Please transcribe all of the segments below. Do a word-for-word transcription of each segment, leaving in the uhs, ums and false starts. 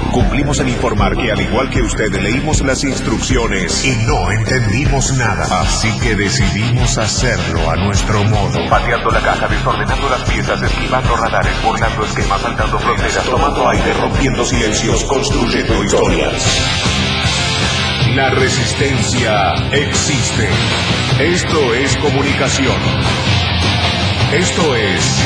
Cumplimos en informar que al igual que usted leímos las instrucciones y no entendimos nada. Así que decidimos hacerlo a nuestro modo. Pateando la caja, desordenando las piezas, esquivando radares, burlando esquemas, saltando fronteras, tomando aire, rompiendo silencios, construyendo historias. La resistencia existe. Esto es comunicación. Esto es...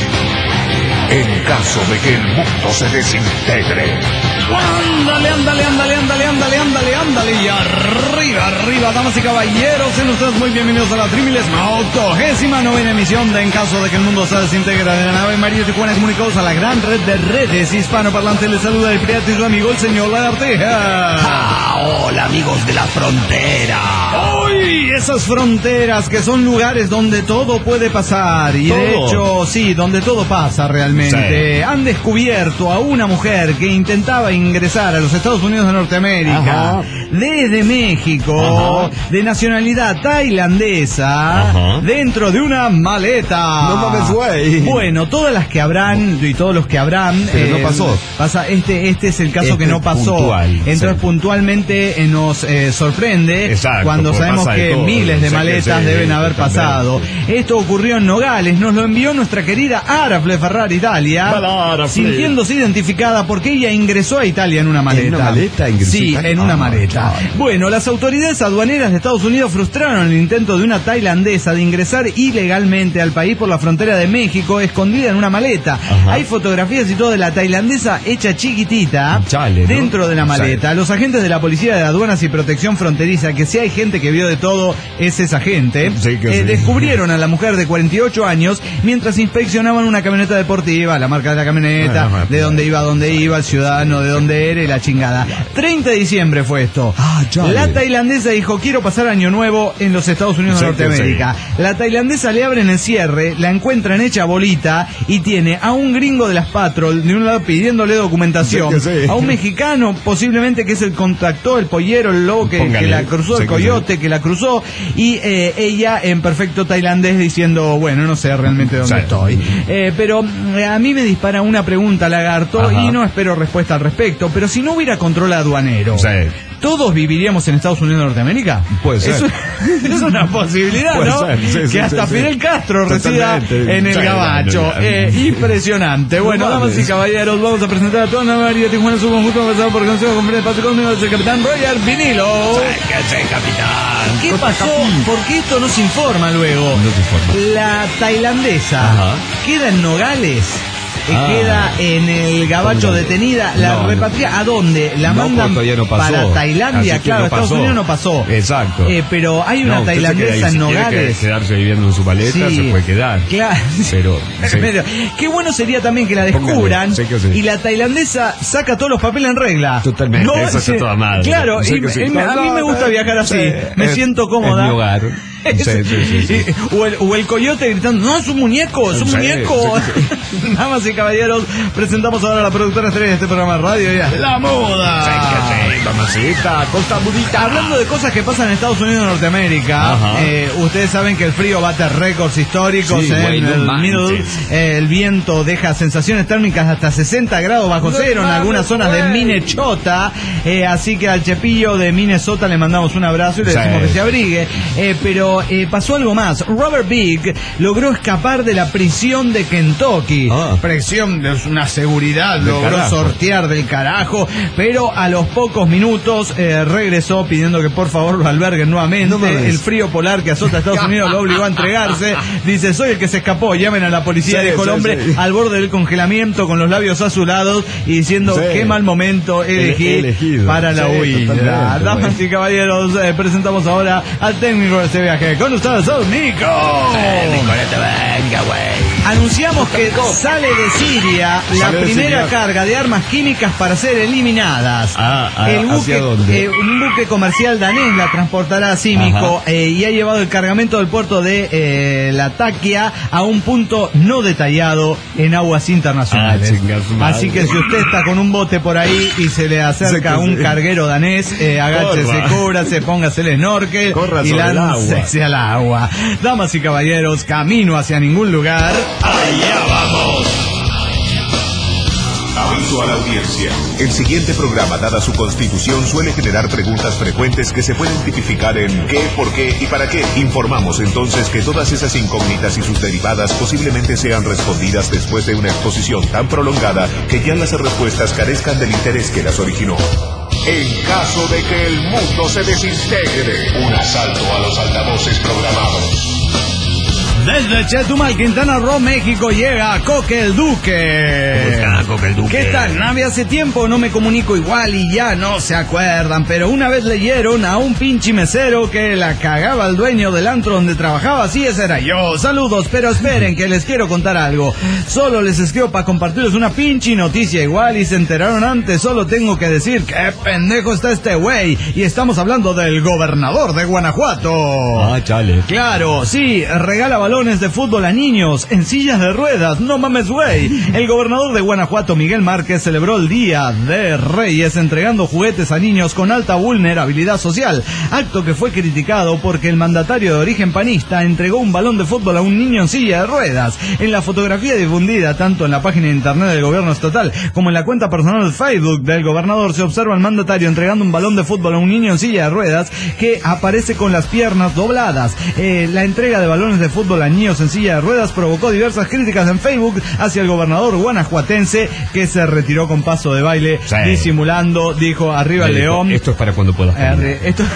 en caso de que el mundo se desintegre. Ándale, ándale, ándale, ándale, ándale, ándale, ándale. Y arriba, arriba, damas y caballeros. Sean ustedes muy bienvenidos a la octogésima novena emisión de En caso de que el mundo se desintegre, de la nave María Tijuana Comunicados a la gran red de redes hispanoparlantes. Les saluda el pirata y su amigo, el señor Lagartija. Ah, hola, amigos de la frontera. ¡Uy! Esas fronteras que son lugares donde todo puede pasar. Y ¿Todo? de hecho, sí, donde todo pasa realmente. Sí. Han descubierto a una mujer que intentaba ingresar a los Estados Unidos de Norteamérica. Ajá. Desde México. Ajá. De nacionalidad tailandesa. Ajá. Dentro de una maleta. No mames, güey. Bueno, todas las que habrán y todos los que habrán. Pero eh, no pasó. Pasa, este, este es el caso este que no pasó. Puntual, Entonces sí. puntualmente eh, nos eh, sorprende. Exacto, cuando sabemos que de miles de maletas sí, deben haber pasado. Sí. Esto ocurrió en Nogales. Nos lo envió nuestra querida Arafle Ferrari Italia. Arafle. Sintiéndose identificada porque ella ingresó a Italia en una maleta. ¿En una maleta ingresó? Sí, en una ah, maleta. Ay. Bueno, las autoridades aduaneras de Estados Unidos frustraron el intento de una tailandesa de ingresar ilegalmente al país por la frontera de México, escondida en una maleta. Ajá. Hay fotografías y todo de la tailandesa hecha chiquitita. Chale, dentro ¿no? de la maleta. Chale. Los agentes de la Policía de Aduanas y Protección Fronteriza, que si hay gente que vio de todo, es esa gente, sí, que eh, sí. descubrieron a la mujer de cuarenta y ocho años mientras inspeccionaban una camioneta deportiva, la marca de la camioneta, ah, de dónde iba, dónde iba, el ciudadano, de dónde era y la chingada. treinta de diciembre fue esto. Ah, la tailandesa dijo, quiero pasar Año Nuevo en los Estados Unidos sí, de Norteamérica. Sí. La tailandesa le abren el cierre, la encuentran hecha bolita y tiene a un gringo de las Patrol de un lado pidiéndole documentación, sí, sí. a un mexicano posiblemente que es el contactó, el pollero, el lobo que, que la cruzó, el coyote que la cruzó, y eh, ella en perfecto tailandés diciendo, bueno, no sé realmente dónde sí. estoy. Eh, pero eh, a mí me dispara una pregunta, Lagarto, Ajá. y no espero respuesta al respecto, pero si no hubiera control aduanero, sí. ¿todos viviríamos en Estados Unidos de Norteamérica? Puede ser. Eso, es una posibilidad, Puede ¿no? Ser, sí, que sí, hasta sí, Fidel sí. Castro resida en el sí, Gabacho. No, no, no. Eh, impresionante. Bueno, no damas y caballeros, vamos a presentar a toda la María Tijuana, su conjunto, pasado por Consejo Conferencia de Patio conmigo, el capitán Roger Vinilo. Sí, capitán. ¿Qué pasó? Porque esto no se informa luego. No se informa. La tailandesa Ajá. queda en Nogales. Ah, queda en el Gabacho detenida, la no, repatria, no. ¿a dónde? La no, mandan no para Tailandia, claro, no Estados Unidos no pasó. Exacto. Eh, pero hay una no, tailandesa en Nogales. Si quedarse viviendo en su paleta, sí, se puede quedar. Claro. Pero, sí. Qué bueno sería también que la descubran sí, sí. y la tailandesa saca todos los papeles en regla. Totalmente, no, eso está toda madre. Claro, y, sí. y, a mí me gusta viajar así, sí, me es, siento cómoda. Es mi hogar. Sí, sí, sí, sí. O, el, o el coyote gritando, no, es un muñeco, es un sí, muñeco. Sí, sí. Damas y caballeros, presentamos ahora a la productora estrella de este programa de radio, ya. La moda. Sí, sí, mamacita, costa budita. Hablando de cosas que pasan en Estados Unidos y Norteamérica, eh, ustedes saben que el frío bate récords históricos sí, en güey, el no middle. Eh, el viento deja sensaciones térmicas hasta sesenta grados bajo cero no en algunas zonas güey. de Minnesota. Eh, así que al Chepillo de Minnesota le mandamos un abrazo y le sí. decimos que se abrigue. Eh, pero Eh, pasó algo más. Robert Big logró escapar de la prisión de Kentucky. Ah. Prisión es una seguridad, de logró carajo. sortear del carajo, pero a los pocos minutos eh, regresó pidiendo que por favor lo alberguen nuevamente. No el frío polar que azota a Estados Unidos lo obligó a entregarse. Dice, soy el que se escapó, llamen a la policía, sí, dijo el hombre, sí, sí. al borde del congelamiento con los labios azulados y diciendo, sí. qué mal momento elegí el, elegido. para la sí, huida. Damas y caballeros, eh, presentamos ahora al técnico de este viaje. Con ustedes, Nico. Eh, Nicolete, venga, güey. Anunciamos que sale de Siria la sale primera Siria. carga de armas químicas para ser eliminadas. Ah, ah, el buque, eh, un buque comercial danés la transportará a Símico eh, y ha llevado el cargamento del puerto de eh, Latakia a un punto no detallado en aguas internacionales. Ah, Así que si usted está con un bote por ahí y se le acerca un carguero danés, eh, agáchese, cúbrase, póngase el snorkel Corra y láncese al agua. Damas y caballeros, camino hacia ningún lugar. ¡Allá vamos! Aviso aviso a la audiencia. El siguiente programa, dada su constitución, suele generar preguntas frecuentes que se pueden tipificar en qué, por qué y para qué. Informamos entonces que todas esas incógnitas y sus derivadas posiblemente sean respondidas después de una exposición tan prolongada que ya las respuestas carezcan del interés que las originó. En caso de que el mundo se desintegre, un asalto a los altavoces programados. Desde Chetumal, Quintana Roo, México, llega Coque el Duque. ¿Cómo está, Coque el Duque? ¿Qué tal, Navi? Hace tiempo no me comunico igual y ya no se acuerdan, pero una vez leyeron a un pinche mesero que la cagaba al dueño del antro donde trabajaba. Sí, ese era yo. Saludos, pero esperen que les quiero contar algo. Solo les escribo para compartirles una pinche noticia igual y se enteraron antes. Solo tengo que decir qué pendejo está este güey. Y estamos hablando del gobernador de Guanajuato. Ah, chale. Claro, sí, regala balones de fútbol a niños en sillas de ruedas. No mames, güey. El gobernador de Guanajuato, Miguel Márquez, celebró el Día de Reyes entregando juguetes a niños con alta vulnerabilidad social, acto que fue criticado porque el mandatario de origen panista entregó un balón de fútbol a un niño en silla de ruedas. En la fotografía difundida tanto en la página de internet del gobierno estatal como en la cuenta personal de Facebook del gobernador se observa al mandatario entregando un balón de fútbol a un niño en silla de ruedas que aparece con las piernas dobladas. Eh, la entrega de balones de fútbol a niños en silla de ruedas provocó diversas críticas en Facebook hacia el gobernador guanajuatense, que se retiró con paso de baile, sí, disimulando, dijo arriba el león. Esto es para cuando puedas eh, esto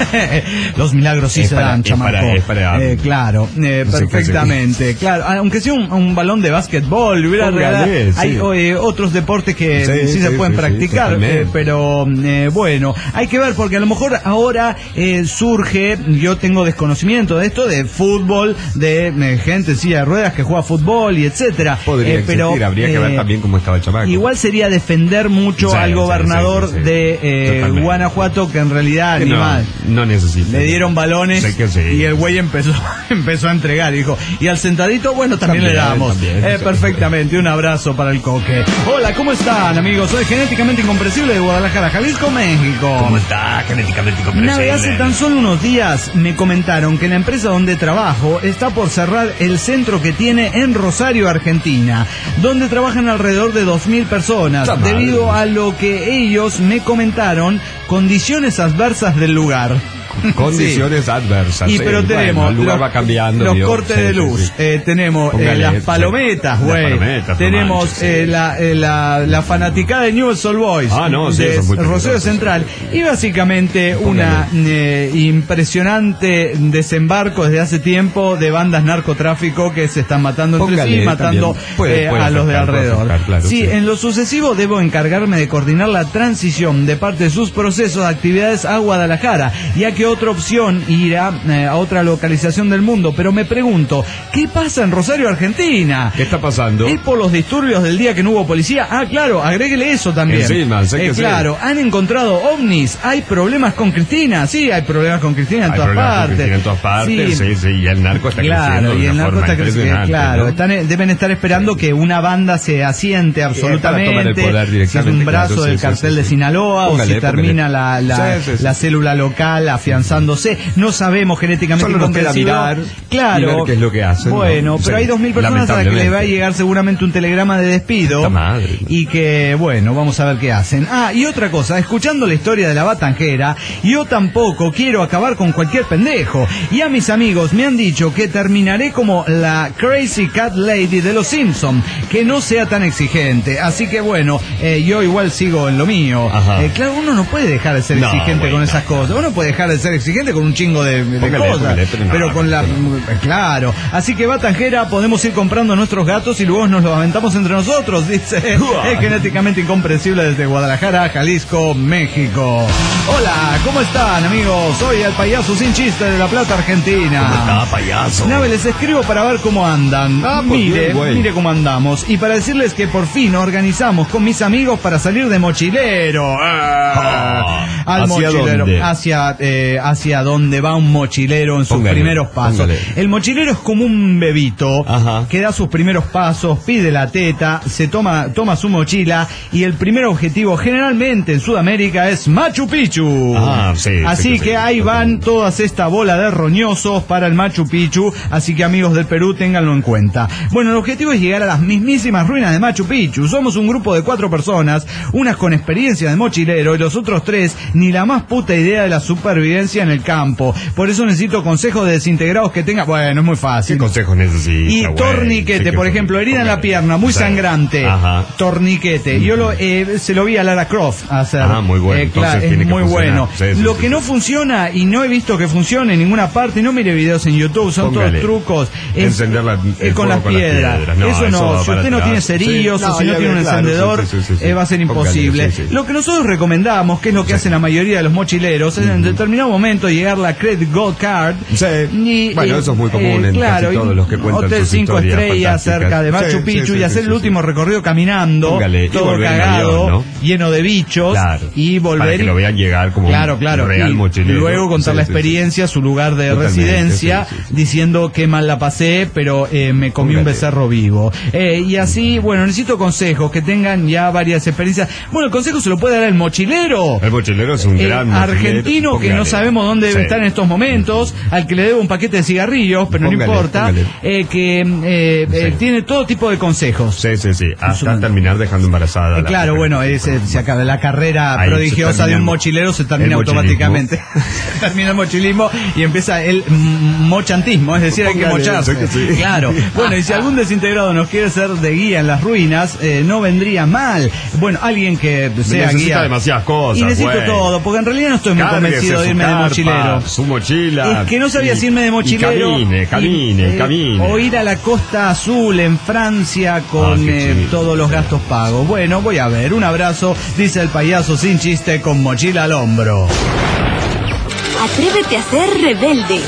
los milagros sí es se para, dan, chamaco. Es para, es para, eh, claro, eh, no perfectamente, claro. Aunque sea un, un balón de básquetbol, hubiera regalado, sí. Hay eh, otros deportes que sí, sí, sí se pueden sí, practicar, sí, eh, pero eh, bueno, hay que ver porque a lo mejor ahora eh, surge, yo tengo desconocimiento de esto, de fútbol, de eh, gente en silla de ruedas que juega fútbol y etcétera. Podría eh, pero existir, habría eh, que ver también cómo estaba el chamaco. Igual sería defender mucho sí, al gobernador sí, sí, sí, sí. de eh, Guanajuato, que en realidad que ni no, mal. No necesita. Le dieron balones sí sí. y el güey empezó empezó a entregar, dijo. Y al sentadito, bueno, también, también le damos. También, eh, perfectamente, un abrazo para el Coque. Hola, ¿cómo están, amigos? Soy Genéticamente Incomprensible de Guadalajara, Jalisco, México. ¿Cómo está, Genéticamente Incomprensible? Nave, hace tan solo unos días me comentaron que la empresa donde trabajo está por cerrar el centro que tiene en Rosario, Argentina, donde trabajan alrededor de dos mil personas, está debido mal. a lo que ellos me comentaron, condiciones adversas del lugar. Condiciones sí. adversas. Y sí, pero tenemos bueno, el lugar los, va cambiando, los Dios. cortes sí, de luz, sí, sí. Eh, tenemos eh, las palometas, güey. Tenemos manches, eh, sí. la, eh, la, la fanaticada de Newell's Old Boys, ah, no, sí, de Rosario Central, y básicamente una eh, impresionante desembarco desde hace tiempo de bandas narcotráfico que se están matando entre Póngale, sí, matando puede, eh, puede a los de alrededor. Afectar, claro, sí, sí, en lo sucesivo debo encargarme de coordinar la transición de parte de sus procesos de actividades a Guadalajara, ya que otra opción irá eh, a otra localización del mundo, pero me pregunto, ¿qué pasa en Rosario, Argentina? ¿Qué está pasando? ¿Es por los disturbios del día que no hubo policía? Ah, claro, agréguele eso también. Encima, sé que eh, claro, sí. Han encontrado ovnis, hay problemas con Cristina, sí, hay problemas con Cristina en hay todas partes. Con en todas partes, sí. sí, sí, y el narco está claro, creciendo. Y el narco está creciendo, claro, ¿no? están, deben estar esperando que una banda se asiente absolutamente, si es un brazo claro, del sí, cartel sí, de Sinaloa, póngale, o si termina la, la, sí, sí, sí. la célula local afianzándose. No sabemos genéticamente Solo nos queda mirar claro, y ver qué es lo que hacen. Bueno, ¿no? pero sí, hay dos mil personas a las que le va a llegar seguramente un telegrama de despido. Madre, y que, bueno, vamos a ver qué hacen. Ah, y otra cosa, escuchando la historia de la Batanjera, yo tampoco quiero acabar con cualquier pendejo. Y a mis amigos me han dicho que terminaré como la Crazy Cat Lady de los Simpsons, que no sea tan exigente. Así que, bueno, eh, yo igual sigo en lo mío. Eh, claro, uno no puede dejar de ser no, exigente bueno, con esas cosas. Uno puede dejar de ser exigente con un chingo de, de póngale, cosas. Póngale, pero, pero no, con la... Claro. Así que, Batanjera, podemos ir comprando nuestros gatos y luego nos los aventamos entre nosotros, dice el Genéticamente Incomprensible desde Guadalajara, Jalisco, México. Hola, ¿cómo están, amigos? Soy el payaso sin chiste de La Plata, Argentina. ¿Cómo está, payaso? Nave, les escribo para ver cómo andan. Ah, pues mire, bien, mire cómo andamos. Y para decirles que por fin organizamos con mis amigos para salir de mochilero. ¡Ah! al ¿hacia mochilero, dónde? hacia eh, hacia donde va un mochilero en sus Póngale, primeros pasos. póngale. El mochilero es como un bebito Ajá. que da sus primeros pasos, pide la teta, se toma toma su mochila y el primer objetivo generalmente en Sudamérica es Machu Picchu. Ah, sí, así sí, que sí, ahí sí, van sí. todas esta bola de roñosos para el Machu Picchu, así que amigos del Perú ténganlo en cuenta. Bueno, el objetivo es llegar a las mismísimas ruinas de Machu Picchu. Somos un grupo de cuatro personas, unas con experiencia de mochilero y los otros tres ni la más puta idea de la supervivencia en el campo. Por eso necesito consejos de desintegrados que tenga. Bueno, es muy fácil. ¿Qué consejos necesita? Y güey? torniquete, Sí, por que- ejemplo, herida en la póngale. pierna, muy Sí. sangrante. Ajá. Torniquete. Yo lo, eh, se lo vi a Lara Croft hacer. Ah, muy bueno. Eh, Entonces claro, tiene es que muy funcionar. bueno. Sí, sí, lo sí, que sí. no funciona y no he visto que funcione en ninguna parte, no mire videos en YouTube, son Póngale. todos trucos. Es, Encender la- eh, el con, fuego las con las piedras. piedras. No, eso no, eso va si para usted no atrás. tiene cerillos Sí, o no, si no ya tiene ve, un claro, encendedor, sí, sí, sí, sí. eh, va a ser Póngale, imposible. sí, sí. Lo que nosotros recomendamos, que es lo que hacen la mayoría de los mochileros, es en determinado momento llegar la Credit Gold Card. Sí. Y, Bueno, eh, eso es muy común eh, en claro, casi todos y los que cuentan hotel sus cinco historias estrellas fantásticas. cerca de Machu Sí, Picchu sí, y sí, hacer sí, el sí, último sí. recorrido caminando, Póngale, y todo volver en cagado, avión, ¿no? lleno de bichos, Claro. y volver Para que y- lo vean llegar como claro, un claro, real y mochilero. luego contar Sí, la sí, experiencia, su lugar de Totalmente, residencia, sí, sí, sí. diciendo que mal la pasé, pero eh, me comí un Póngale. becerro vivo. Eh, y así, bueno, necesito consejos que tengan ya varias experiencias. Bueno, el consejo se lo puede dar el mochilero. El mochilero es un Eh, gran mochilero. argentino que no Póngale. sabemos dónde debe Sí. estar en estos momentos, al que le debo un paquete de cigarrillos, pero Póngale, no importa, póngale. eh, que eh, eh, Sí. tiene todo tipo de consejos. Sí, sí, sí. Hasta Absolutamente. terminar dejando embarazada. Eh, la claro, mujer. bueno, es, eh, se acaba la carrera Ahí se prodigiosa de termina un mochilero, se termina el mochilismo. automáticamente. Termina el mochilismo y empieza el mm, mochantismo, es decir, hay que Póngale, mocharse. sé que sí. Claro. Bueno, y si algún desintegrado nos quiere ser de guía en las ruinas, eh, no vendría mal. Bueno, alguien que sea Necesita guía. demasiadas cosas, Y necesito güey. todo, porque en realidad no estoy muy Cárguese convencido de su irme de carpa, mochilero. Su mochila. Es que no sabía si irme de mochilero. Y camine, camine, y, eh, camine. O ir a la Costa Azul en Francia con Ah, qué eh, chido. todos los gastos pagos. Bueno, voy a ver. Un abrazo, dice el payaso sin chiste con mochila al hombro. Atrévete a ser rebelde.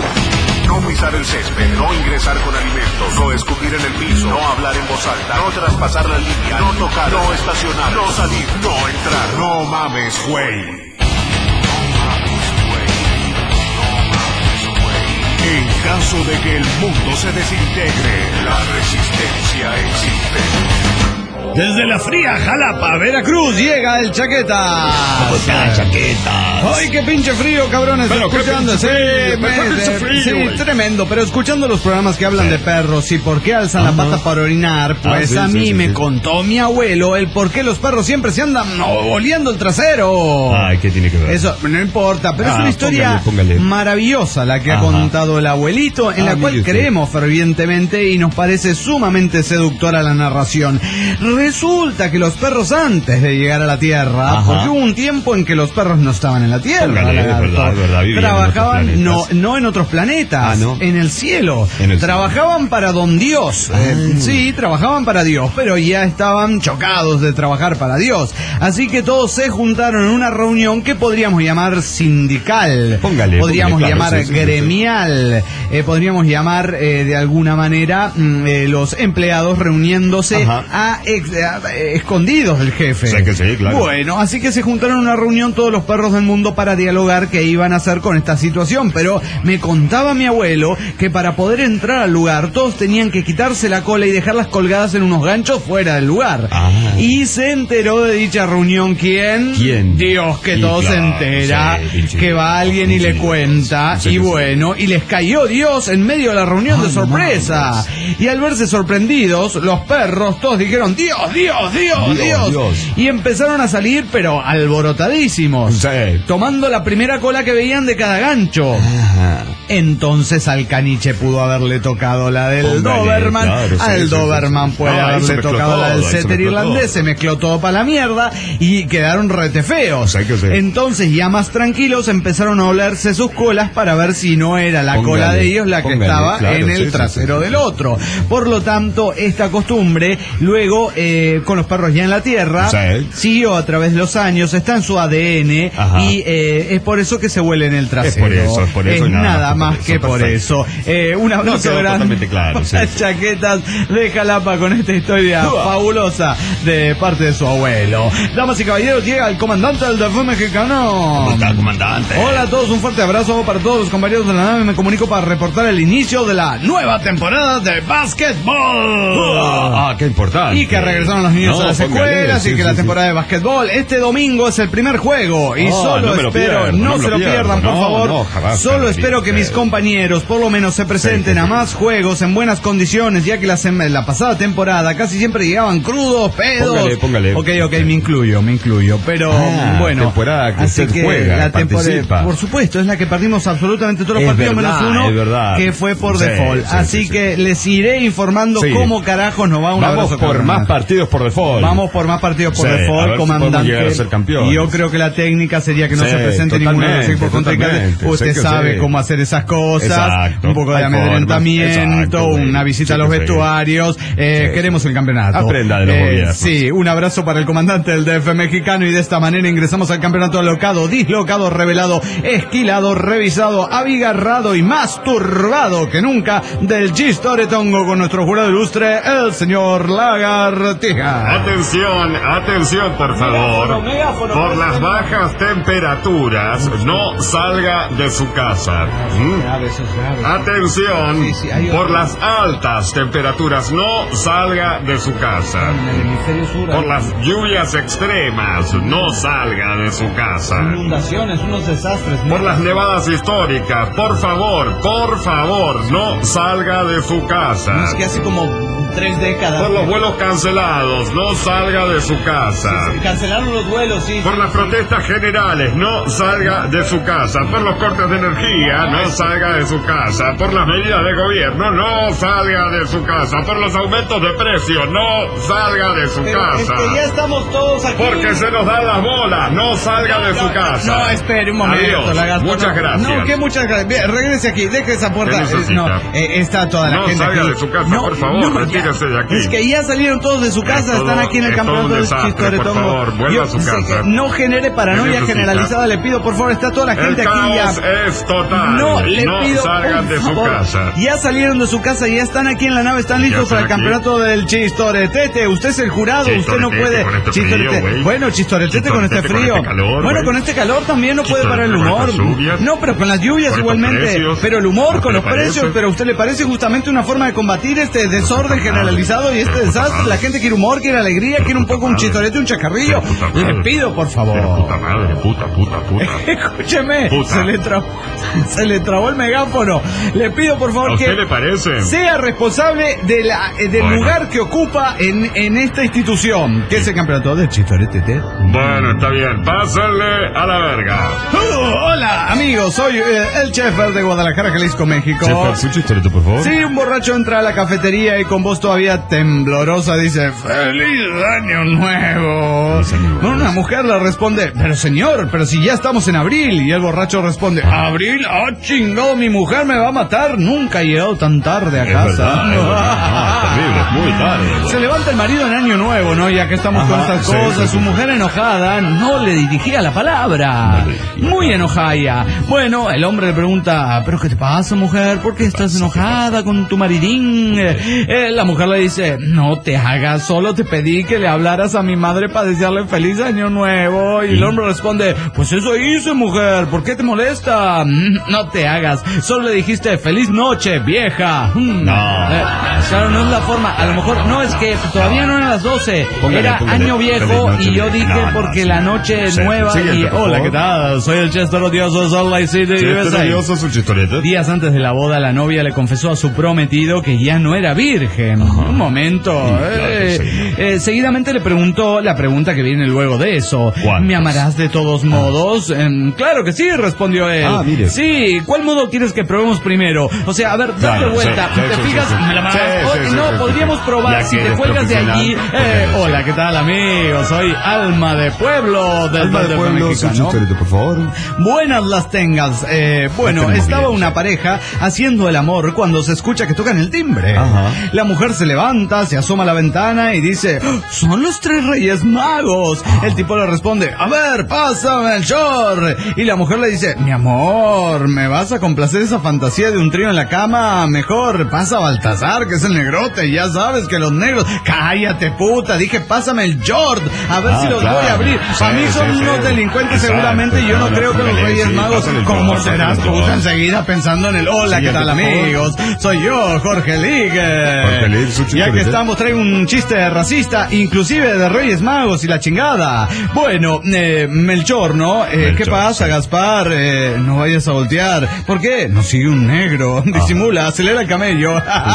No pisar el césped, no ingresar con alimentos, no escupir en el piso, no hablar en voz alta, no traspasar la línea, no tocar, no estacionar, no salir, no entrar. No mames, güey. En caso de que el mundo se desintegre, la resistencia existe. Desde la fría Jalapa, Veracruz, llega el Chaqueta. chaqueta? ¡Ay, qué pinche frío, cabrones! Pero qué escuchando, pinche sí, frío, me- pero qué pinche de- frío, sí, güey. tremendo, pero escuchando los programas que hablan de perros y por qué alzan la Ajá. pata para orinar, pues Ah, sí, a sí, mí sí, me sí. contó mi abuelo el por qué los perros siempre se andan oliendo el trasero. Ay, ¿qué tiene que ver? Eso no importa, pero es Ah, una historia póngale, póngale. maravillosa la que ha Ajá. contado el abuelito, en Ah, la cual mire usted. creemos fervientemente y nos parece sumamente seductora la narración. Resulta que los perros antes de llegar a la Tierra, Ajá. porque hubo un tiempo en que los perros no estaban en la Tierra, Póngale, es lagarto. verdad, es verdad, vivían en trabajaban otros no, planetas. no en otros planetas, Ah, ¿no? en el cielo. En el trabajaban para don Dios. Eh, sí, trabajaban para Dios, pero ya estaban chocados de trabajar para Dios. Así que todos se juntaron en una reunión que podríamos llamar sindical. Póngale, podríamos póngale, claro, llamar sí, sí, sí, sí. gremial. Eh, podríamos llamar eh, de alguna manera mm, eh, los empleados reuniéndose Ajá. a, ex- a- eh, escondidos del jefe. Sé que sí, claro. Bueno, así que se juntaron en una reunión todos los perros del mundo para dialogar qué iban a hacer con esta situación. Pero me contaba mi abuelo que para poder entrar al lugar todos tenían que quitarse la cola y dejarlas colgadas en unos ganchos fuera del lugar. Ah. Y se enteró de dicha reunión ¿quién? ¿Quién? Dios, que Y todo se claro, entera, sí, pinche que Dios, va alguien y pinche le Dios. cuenta. Sí, Y sí, sí. bueno, y les cayó Dios en medio de la reunión Ay, de sorpresa. Y al verse sorprendidos, los perros todos dijeron Dios, Dios, Dios, Dios, Dios. Dios. Y empezaron a salir, pero alborotadísimos. Sí. Tomando la primera cola que veían de cada gancho. Ajá. Entonces al caniche pudo haberle tocado la del Póngale, Doberman, claro, sí, al sí, sí, Doberman sí. puede No, ahí se haberle mezcló tocado la del todo, ahí se setter mezcló irlandés, todo. se mezcló todo para la mierda y quedaron rete feos. Sí que sí. Entonces ya más tranquilos empezaron a olerse sus colas para ver si no era la Póngale, cola de ellos la que póngale, estaba claro, en el sí, sí, trasero sí, sí, del sí. otro. Por lo tanto, esta costumbre luego eh, con los perros ya en la tierra, sí. siguió a través de los años, está en su A D N. Ajá. Y eh, es por eso que se huele en el trasero. Es por eso, es por eso. Es nada, nada más que por perfecto. eso. Eh, un abrazo no, grande. Totalmente claro. Sí. Las chaquetas de Jalapa con esta historia uh. fabulosa de parte de su abuelo. Damas y caballeros, llega el comandante del D F mexicano. ¿Cómo está, comandante? Hola a todos, un fuerte abrazo para todos los compañeros de la nave. Me comunico para reportar el inicio de la nueva temporada de básquetbol. Uh, ah, qué importante. Y que regresaron los niños no, a las escuelas sí, y que sí, la temporada sí. de básquetbol. Este domingo es el primer juego y oh, solo no espero, pierdo, no, no se lo pierdo, pierdan, por no, favor. No, jamás, solo espero que mis compañeros por lo menos se presenten sí, sí, a más juegos en buenas condiciones, ya que la, la pasada temporada casi siempre llegaban crudos, pedos. Póngale, póngale. Ok, ok, me incluyo, me incluyo. Pero ah, bueno, temporada que así que juega, la temporada, por supuesto, es la que perdimos absolutamente todos los es partidos verdad, menos uno, es verdad. que fue por sí, default. Sí, así sí, que sí. les iré informando sí. cómo carajos nos va un Vamos abrazo. por más partidos por default. Vamos por más partidos por sí, default, comandante. Si y yo creo que la técnica sería que no sí, se presente ninguno de los equipos contrincantes. Usted sabe sí. cómo hacer esas cosas. Exacto. Un poco de Hay amedrentamiento, formas, una visita sí, a los vestuarios. Eh, sí. Queremos el campeonato. Aprenda de los eh, gobiernos. Sí, un abrazo para el comandante del D F mexicano y de esta manera ingresamos al campeonato alocado, dislocado, revelado, esquilado, revisado, abigarrado y más turbado que nunca del Chistoretongo con nuestro jurado ilustre, el señor Lagartija. Atención, atención por favor. Megáfono, megáfono, por las bajas temperaturas no salga de su casa. ¿Mm? Grave, eso es grave. Atención, sí, sí, por las altas temperaturas no salga de su casa. Por las lluvias extremas no salga de su casa. Inundaciones, unos desastres. ¿No? Por las nevadas históricas, por favor, por favor, no salga de su casa. No, es que hace como tres décadas. Por los vuelos cancelados, no salga de su casa. Sí, sí, cancelaron los vuelos, sí. Por sí, las sí. protestas generales, no salga de su casa. Por los cortes de energía, no salga de su casa. Por las medidas de gobierno, no salga de su casa. Por los aumentos de precio, no salga de su Pero casa. Es que ya estamos todos aquí. Porque se nos da las bolas, no salga no, de no, su casa. No, espere un momento. Adiós. Lagarto, muchas no, gracias. No, que muchas gracias. Bien, regrese aquí, deje esa puerta. Eh, no, eh, está toda la no gente aquí. No salga de su casa, no, por favor, no, retírese de aquí. Es que ya salieron todos de su casa, todo, están aquí en el campeonato del Chistoretongo. Por favor, vuelva a su casa. No genere paranoia generalizada, le pido por favor, está toda la gente el aquí caos ya. Es total. No, le no pido salgan de favor, su casa. Ya salieron de su casa, ya están aquí en la nave, están listos para el aquí. campeonato del Chistoretete. Usted es el jurado, usted no puede. Con este Chistoretete. frío, bueno, Chistoretete con este frío. Con este calor, bueno, wey. con este calor también no puede parar el humor. Lluvias, no, pero con las lluvias igualmente. Precios, pero el humor con los parece? precios, pero a usted le parece justamente una forma de combatir este desorden generalizado y este desastre. La gente quiere humor, quiere alegría, quiere un poco un chistorete, un chacarrillo. Le pido, por favor. Puta madre, puta, puta, puta. Escúcheme, puta. se le trabó, se le trabó el megáfono. Le pido, por favor, ¿A usted que le parece? sea responsable de la, del bueno. lugar que ocupa en, en esta institución, que es el campeonato del Chistorete. Bueno, está bien, pásenle a la verga. Uh, hola, amigos, soy eh, el Sheffer de Guadalajara, Jalisco, México. Sheffer, su chistorete, por favor. Sí, un borracho entra a la cafetería y con voz todavía temblorosa dice: ¡Feliz año nuevo! Bueno, una mujer le responde: pero señor, pero si ya estamos en abril. Y el borracho responde: ¿abril? ¡Ah, oh, chingado! Mi mujer me va a matar. Nunca he llegado tan tarde a es casa. Verdad, es verdad. No, terrible, es muy tarde. Se levanta el marido en año nuevo, ¿no? Ya que estamos Ajá, con estas sí, cosas. Sí, sí. Su mujer enojada no le dirigía la palabra. No muy enojada ya. Bueno, el hombre le pregunta: ¿pero qué te pasa, mujer? ¿Por qué estás enojada con tu maridín? Eh, la mujer le dice: no te hagas, solo te pedí que le hablaras a mi madre para desearle feliz año nuevo. Y el hombre responde: pues eso hice, mujer, ¿por qué te molesta? No te hagas, solo le dijiste feliz noche, vieja. No. Eh, claro, no es la forma, a lo mejor, no, es que todavía no eran las doce, póngale, era póngale, año viejo noche, y yo dije no, porque no, la noche es sí, nueva siguiente, y hola, ¿qué tal? Soy el Chester odioso, Salt Lake City, U S A. Días antes de la boda, la novia le confesó a su prometido que ya no era virgen. Ajá. Un momento. Sí, eh, claro, sí. eh, seguidamente le preguntó la pregunta que que viene luego de eso. ¿Cuántas? ¿Me amarás de todos modos? Eh, claro que sí, respondió él. Ah, mire. Sí, ¿cuál modo quieres que probemos primero? O sea, a ver, date Claro, vuelta. sí, ¿Te sí, fijas? sí, sí. ¿Me la amarás? Sí, Oh, sí, sí, no, sí, podríamos sí. probar Ya si que te eres cuelgas de allí. profesional, Eh, pues. hola, ¿qué tal, amigo? Soy Alma de Pueblo del Alma de del pueblo, mexicano. su chistorete, por favor. Buenas las tengas. Eh, bueno, tenemos estaba bien, una sí. pareja haciendo el amor cuando se escucha que tocan el timbre. Ajá. La mujer se levanta, se asoma a la ventana y dice, son los tres reyes magos. El tipo le responde, a ver, pásame el short. Y la mujer le dice, mi amor, ¿me vas a complacer esa fantasía de un trío en la cama? Mejor pasa a Baltasar, que es el negrote, y ya sabes que los negros... Cállate, puta, dije, pásame el short, a ver Ah, si los claro. voy a abrir. Sí, Para mí son sí, unos sí. delincuentes Exacto. seguramente, y yo no, No, creo no, que los póngale, reyes sí, magos... pásale el ¿Cómo short, serás, pásale el puta, short. enseguida pensando en el hola, Sí, qué ya tal, te pongo. amigos? Soy yo, Jorge Ligue. Jorge Ligue, su Ya que chistorete. estamos, traigo un chiste racista, inclusive de Reyes Magos y la chingada. Bueno, eh, Melchor, ¿no? Eh, Melchor, ¿Qué pasa, sí. Gaspar? Eh, no vayas a voltear. ¿Por qué? Nos sigue un negro. Disimula, acelera el camello.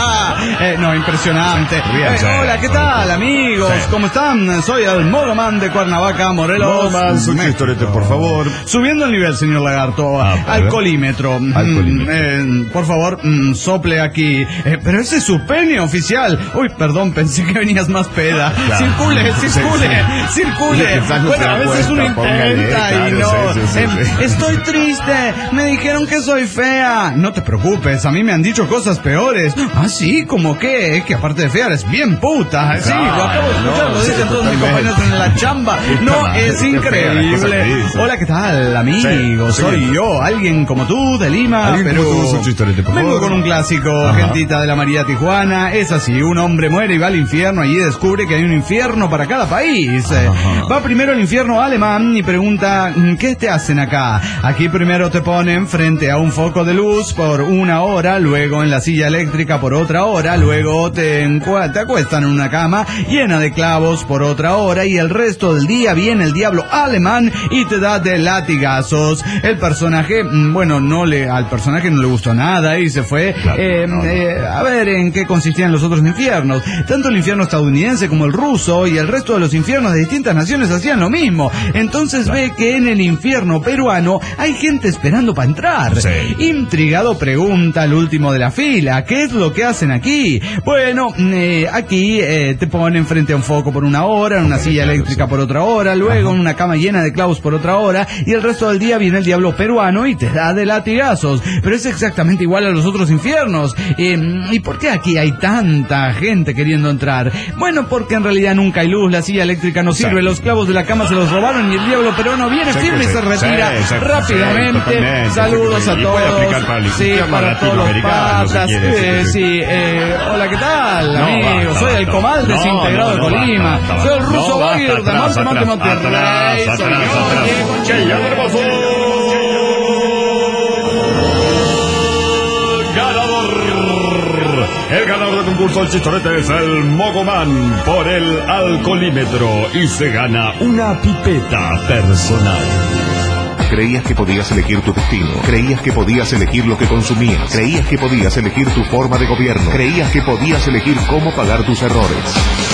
eh, no, impresionante. Ríanse. Eh, hola, ¿qué tal, amigos? Sí. ¿Cómo están? Soy el Mogoman de Cuernavaca, Morelos. Mogoman, su México. chistorete, por favor. Subiendo el nivel, señor Lagarto. Ah, a ver. Alcoholímetro. Mm, Alcoholímetro. eh, por favor, mm, sople aquí. Eh, pero ese es su pene oficial. Uy, perdón, pensé que venías más peda. Claro. Circule, Sí, circule, sí. circule. Sí, quizás no se Bueno, da a veces cuenta, uno póngale, intenta y claro, no. sí, sí, sí, Eh, sí. Estoy triste. Me dijeron que soy fea. No te preocupes, a mí me han dicho cosas peores. Ah, sí, ¿cómo qué? Es que aparte de fea eres bien puta. Sí, lo acabo de escuchar, no, lo sí, dicen todos mis totalmente. compañeros en la chamba. No, madre, es qué fea la cosa que increíble. dice. Hola, ¿qué tal, amigo? Sí, Soy sí. yo, alguien como tú, de Lima, Alguien pero... como tú, su chistorete, por Vengo favor. con un clásico, Ajá. gentita de la María Tijuana. Es así, un hombre muere y va al infierno, allí descubre que hay un infierno para cada país. Eh, Ajá. Va primero al infierno alemán y pregunta, ¿qué te hacen acá? Aquí primero te ponen frente a un foco de luz por una hora, luego en la silla eléctrica por otra hora, luego te, encua- te acuestan en una cama llena de clavos por otra hora y el resto del día viene el diablo alemán y te da de latigazos. El personaje, mm, bueno, no le, al personaje no le gustó nada y se fue Claro, eh, no, no. eh, a ver en qué consistían los otros infiernos. Tanto el infierno estadounidense como el ruso y el resto de los infiernos de distintas naciones hacían lo mismo. Entonces ve que en el infierno peruano hay gente esperando para entrar. Sí. Intrigado pregunta al último de la fila, ¿qué es lo que hacen aquí? Bueno, eh, aquí eh, te ponen frente a un foco por una hora, en una silla claro, eléctrica sí. por otra hora, luego en una cama llena de clavos por otra hora y el resto del día viene el diablo peruano y te da de latigazos. Pero es exactamente igual a los otros infiernos. Eh, ¿Y por qué aquí hay tanta gente queriendo entrar? Bueno, porque en realidad nunca hay luz, la silla eléctrica no sirve, Exacto. los clavos de la cama se los robaron y el diablo peruano viene Sí, firme y sí, se sí, retira sí, exacto, rápidamente. sí, totalmente, Saludos sí, a y puede todos. aplicar para el Sí, infierno para todos los latinoamericano, si patas. quiere, sí, Eh, sí, sí. sí, eh, hola, ¿qué tal, No, amigo? basta, Soy el basta. Comal No, desintegrado no, no, de Colima. basta, basta, Soy el ruso no, basta, Bayer de atrás, Monte atrás, Monterrey. atrás, Soy atrás, yo, atrás. Diego Que ya tenemos un ganador. El ganador del concurso del chistorete es el Mogoman por el alcoholímetro y se gana una pipeta personal. Creías que podías elegir tu destino. Creías que podías elegir lo que consumías. Creías que podías elegir tu forma de gobierno. Creías que podías elegir cómo pagar tus errores.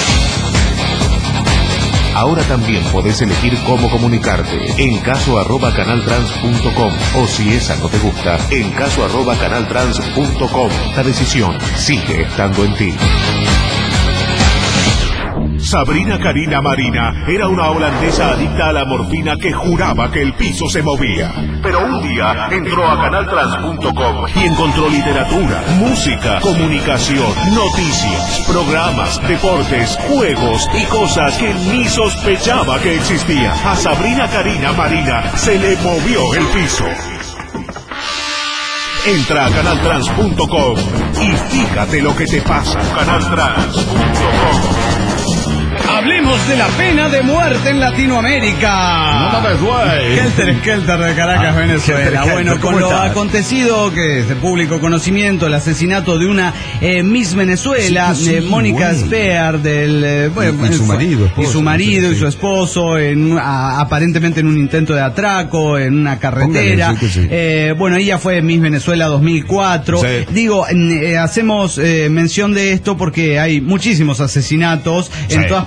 Ahora también podés elegir cómo comunicarte. En caso arroba canaltrans punto com. O si esa no te gusta, en caso arroba canaltrans punto com. La decisión sigue estando en ti. Sabrina Karina Marina era una holandesa adicta a la morfina que juraba que el piso se movía. Pero un día entró a canaltrans punto com y encontró literatura, música, comunicación, noticias, programas, deportes, juegos y cosas que ni sospechaba que existían. A Sabrina Karina Marina se le movió el piso. Entra a canaltrans punto com y fíjate lo que te pasa. canaltrans punto com. Hablemos de la pena de muerte en Latinoamérica. No mames, güey. Helter Skelter de Caracas, Ah, Venezuela. Helter Skelter, Bueno, ¿cómo con lo estás? acontecido, que es de público conocimiento, el asesinato de una eh, Miss Venezuela, Sí, sí, eh, Mónica güey. Spear, del, eh, bueno, Y- y su fue- marido, esposo, y su marido sí, y su sí. esposo, en, a- aparentemente en un intento de atraco, en una carretera. Póngale, sí que sí. Eh, bueno, ella fue Miss Venezuela dos mil cuatro. Sí. Digo, en- eh, hacemos eh, mención de esto porque hay muchísimos asesinatos en Sí. todas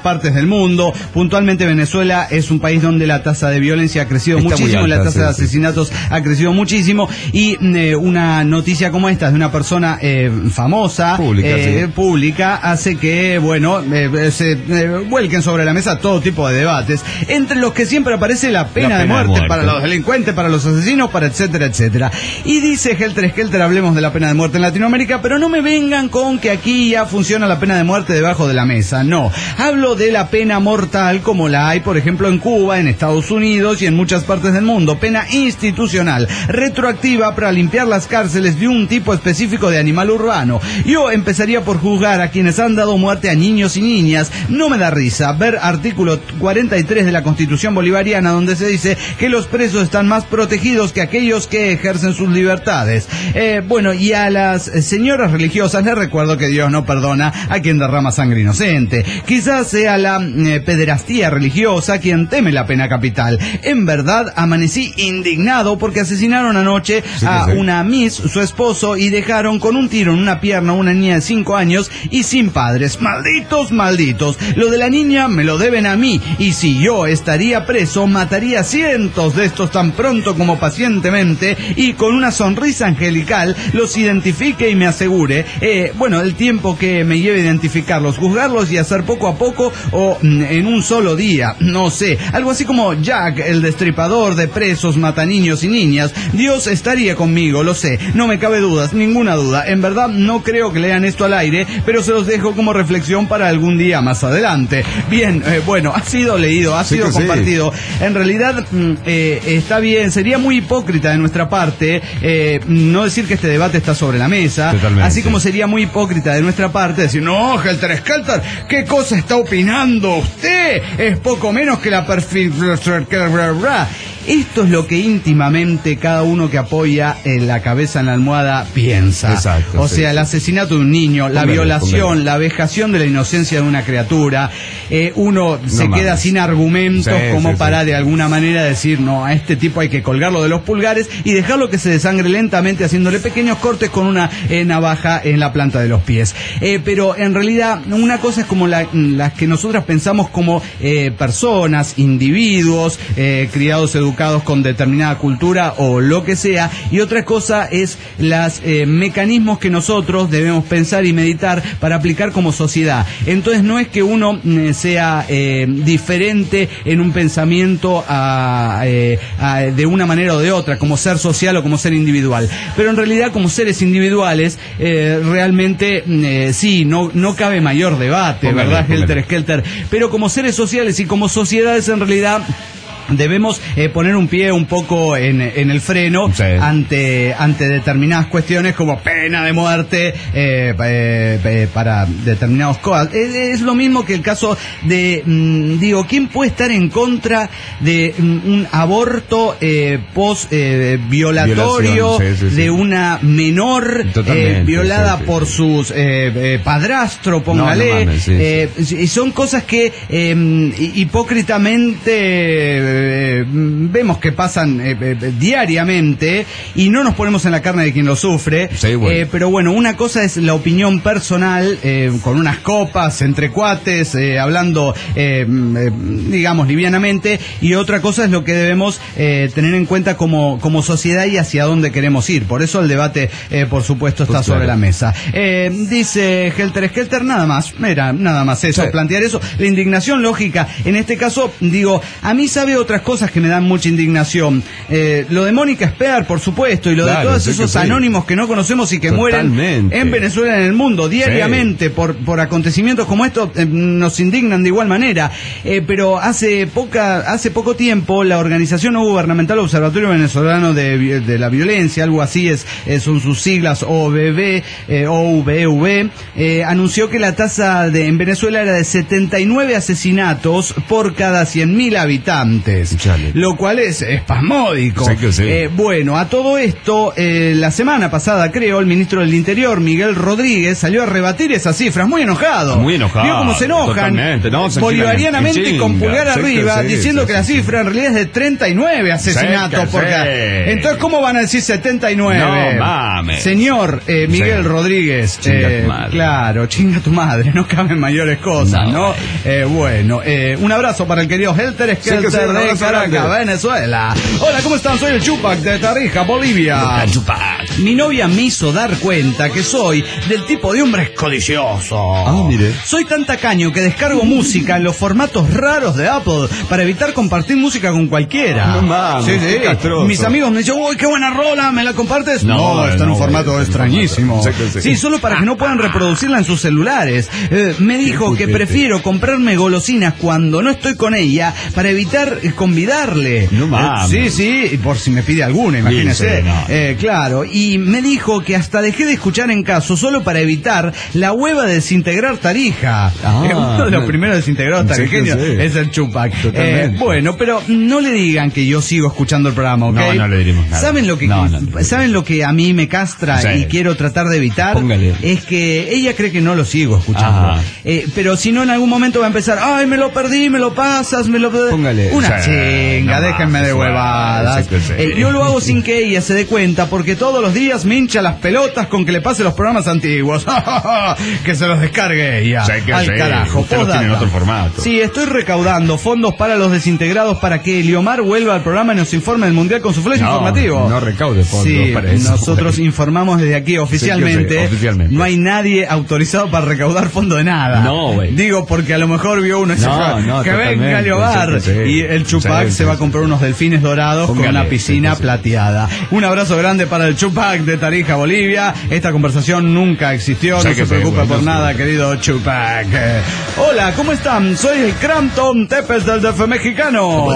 partes del mundo. Puntualmente Venezuela es un país donde la tasa de violencia ha crecido Está muchísimo, alta, la tasa sí, de asesinatos sí. ha crecido muchísimo, y eh, una noticia como esta de una persona eh, famosa, pública, eh, sí. pública, hace que, bueno, eh, se eh, vuelquen sobre la mesa todo tipo de debates, entre los que siempre aparece la pena, la pena de, muerte, de muerte para los delincuentes, para los asesinos, para etcétera, etcétera. Y dice Helter Skelter, hablemos de la pena de muerte en Latinoamérica, pero no me vengan con que aquí ya funciona la pena de muerte debajo de la mesa. No, hablo de la pena mortal como la hay, por ejemplo, en Cuba, en Estados Unidos y en muchas partes del mundo. Pena institucional, retroactiva para limpiar las cárceles de un tipo específico de animal urbano. Yo empezaría por juzgar a quienes han dado muerte a niños y niñas. No me da risa ver artículo cuarenta y tres de la Constitución Bolivariana, donde se dice que los presos están más protegidos que aquellos que ejercen sus libertades. Eh, bueno, y a las señoras religiosas les recuerdo que Dios no perdona a quien derrama sangre inocente. Quizás sea la eh, pederastía religiosa quien teme la pena capital. En verdad, amanecí indignado porque asesinaron anoche sí, a sí. una Miss, su esposo, y dejaron con un tiro en una pierna a una niña de cinco años y sin padres. Malditos, malditos. Lo de la niña me lo deben a mí, y si yo estaría preso, mataría cientos de estos tan pronto como pacientemente, y con una sonrisa angelical los identifique y me asegure, eh, bueno, el tiempo que me lleve identificarlos, juzgarlos y hacer poco a poco o mm, en un solo día, no sé, algo así como Jack, el destripador de presos, mata niños y niñas. Dios estaría conmigo, lo sé, no me cabe dudas, ninguna duda. En verdad no creo que lean esto al aire, pero se los dejo como reflexión para algún día más adelante. Bien, eh, bueno, ha sido leído, ha sí sido compartido. Sí. En realidad mm, eh, está bien, sería muy hipócrita de nuestra parte eh, no decir que este debate está sobre la mesa. Totalmente. Así como sería muy hipócrita de nuestra parte decir, no, Helter Skelter, ¿qué cosa está opinando usted? Es poco menos que la perfil... Esto es lo que íntimamente cada uno que apoya en la cabeza en la almohada piensa. Exacto, o sí, sea, sí. el asesinato de un niño, la póngale, violación, póngale. la vejación de la inocencia de una criatura. Eh, uno no se mames. queda sin argumentos sí, como sí, para sí. de alguna manera decir, no, a este tipo hay que colgarlo de los pulgares y dejarlo que se desangre lentamente haciéndole pequeños cortes con una eh, navaja en la planta de los pies. Eh, pero en realidad una cosa es como la, las que nosotras pensamos como eh, personas, individuos, eh, criados, educados, con determinada cultura o lo que sea, y otra cosa es los eh, mecanismos que nosotros debemos pensar y meditar para aplicar como sociedad. Entonces no es que uno eh, sea eh, diferente en un pensamiento a, eh, a, de una manera o de otra, como ser social o como ser individual, pero en realidad como seres individuales eh, realmente eh, sí, no, no cabe mayor debate, póngale, ¿verdad, póngale. Helter Skelter? Pero como seres sociales y como sociedades en realidad debemos eh, poner un pie un poco en, en el freno sí. ante ante determinadas cuestiones como pena de muerte eh, eh, eh, para determinados cosas. Es, es lo mismo que el caso de, mm, digo, ¿quién puede estar en contra de mm, un aborto eh, post eh, violatorio sí, sí, sí. de una menor eh, violada sí, sí, por sí. sus eh, eh, padrastro, póngale? No, no mames, sí, eh, sí. Son cosas que eh, hipócritamente Eh, vemos que pasan eh, eh, diariamente y no nos ponemos en la carne de quien lo sufre. Sí, bueno. Eh, pero bueno, una cosa es la opinión personal eh, con unas copas entre cuates, eh, hablando eh, eh, digamos livianamente, y otra cosa es lo que debemos eh, tener en cuenta como, como sociedad y hacia dónde queremos ir. Por eso el debate eh, por supuesto está pues sobre claro. la mesa. Eh, dice Helter Skelter, nada más, era nada más eso, sí. plantear eso, la indignación lógica. En este caso, digo, a mí sabe otras cosas que me dan mucha indignación. Eh, lo de Mónica Spear, por supuesto, y lo claro, de todos esos que anónimos sí. que no conocemos y que Totalmente. mueren en Venezuela, en el mundo, diariamente, sí. por, por acontecimientos como estos, eh, nos indignan de igual manera. Eh, pero hace poca, hace poco tiempo, la organización no gubernamental Observatorio Venezolano de, de la Violencia, algo así es, eh, son sus siglas, O V V, eh, O V V, eh, anunció que la tasa de, en Venezuela era de setenta y nueve asesinatos por cada cien mil habitantes. dólares. Chale. Lo cual es espasmódico. Sí que sí. Eh, bueno, a todo esto, eh, la semana pasada, creo, el ministro del Interior, Miguel Rodríguez, salió a rebatir esas cifras, muy enojado. Muy enojado. Vio cómo se enojan, Totalmente. No, se bolivarianamente chinga, y con pulgar sí que arriba, sí, diciendo sí, que sí, la sí. cifra en realidad es de treinta y nueve asesinatos. Sí que Porque... sí. Entonces, ¿cómo van a decir setenta y nueve? No mames. Señor eh, Miguel Sí. Rodríguez, Chinga eh, tu madre. claro, chinga tu madre, no caben mayores cosas, ¿no? No. Eh, bueno, eh, un abrazo para el querido Helter Sí que sí, Skelter un de abrazo Caracas, grande. Venezuela. Hola, ¿cómo están? Soy el Chupac de Tarija, Bolivia. Mi novia me hizo dar cuenta que soy del tipo de hombres codicioso. Ah, mire. Soy tan tacaño que descargo música en los formatos raros de Apple para evitar compartir música con cualquiera. No mames, Sí, sí. qué castroso. Mis amigos me dicen, uy, qué buena rola, ¿me la compartes? No, No, está en un no, formato güey, extrañísimo. sí que sí. Sí, solo para que no puedan reproducirla en sus celulares. Eh, me dijo que putete. prefiero comprarme golosinas cuando no estoy con ella para evitar eh, convidarle. No mames. Eh, sí, sí, y por si me pide alguna, imagínese. Sí, sí, no. Eh, claro, y me dijo que hasta dejé de escuchar en caso solo para evitar la hueva de desintegrar Tarija. Ah, Eh, uno de los no. primeros desintegrados Sí que tarijeños sí. es el Chupac. Totalmente. Eh, bueno, pero no le digan que yo sigo escuchando el programa, ¿ok? No, no le diremos nada. ¿Saben lo que, No, no, no. ¿saben lo que a mí me castra Sí. y quiero tratar de evitar? Póngale. Es que ella cree que no lo sigo escuchando. Ajá. Eh, pero si no, en algún momento va a empezar, ay, me lo perdí, me lo pasas, me lo... Póngale. Una Sí, chinga, no déjenme de mames, huevadas. sí que sí. Eh, yo lo hago sin que ella se dé cuenta porque todos los días me hincha las pelotas con que le pase los programas antiguos. Que se los descargue ella. Sí que Al sí. carajo. Usted los tiene en Postdata. otro formato. Sí, estoy recaudando fondos para los desintegrados para que Eliomar vuelva al programa y nos informe del Mundial con su flash No, informativo. no recaude fondos Sí, para eso. nosotros informamos desde aquí oficialmente. Sí, oficialmente. No hay nadie autorizado para recaudar fondo de nada. No, güey. Digo, porque a lo mejor vio uno y dice, No, no, que venga totalmente, Eliomar. sí que sí. Y el Chupac Sí, se sí, va a sí. comprar unos delfines dorados con Póngale, una piscina sí, sí. plateada. Un abrazo grande para el Chupac de Tarija, Bolivia. Esta conversación nunca existió. Sí No que se sí, preocupe güey, por no sé. nada, querido Chupac. Eh, Hola, ¿cómo están? Soy el Crampton Tepes del D F mexicano.